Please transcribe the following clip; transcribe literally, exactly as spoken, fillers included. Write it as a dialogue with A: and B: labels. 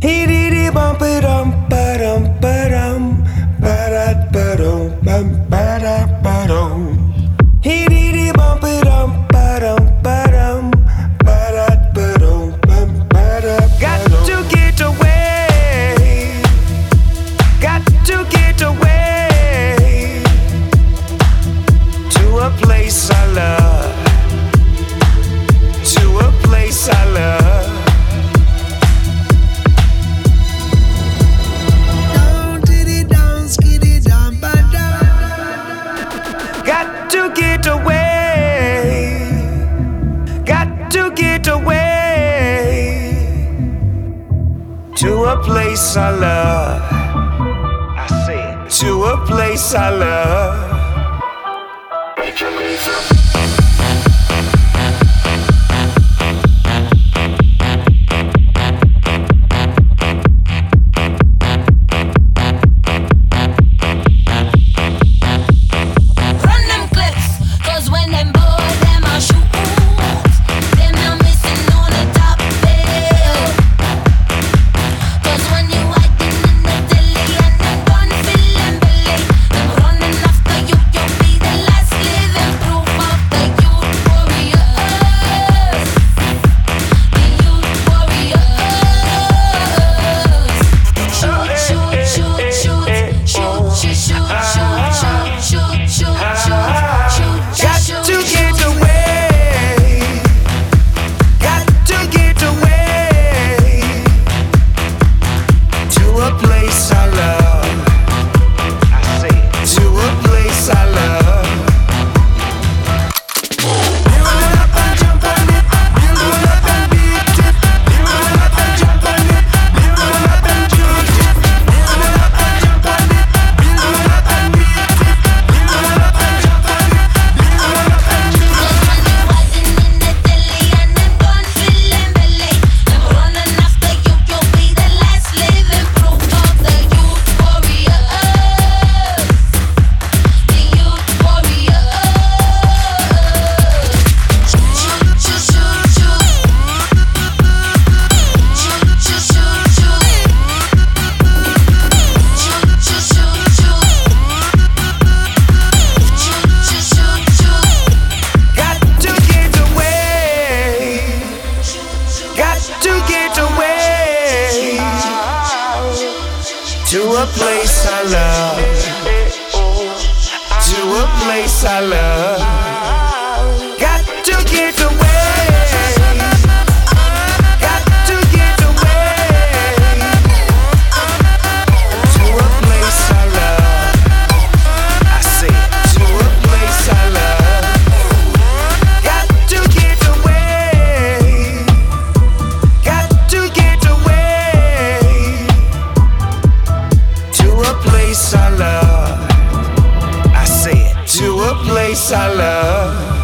A: He did it bump it um ba dum ba dum ba da ba dum bum ba da ba dum. He did it bump it um ba dum ba dum ba da ba dum bum ba da. Got to get away. Got to get away to a place I love. To a place I love. Got to get away. Got to get away to a place I love. I say to a place I love. To a place I love. To a place I love. Got to get away. Got to get away to a place I love. I say to a place I love. Got to get away. Got to get away to a place I love. I say it to a place I love.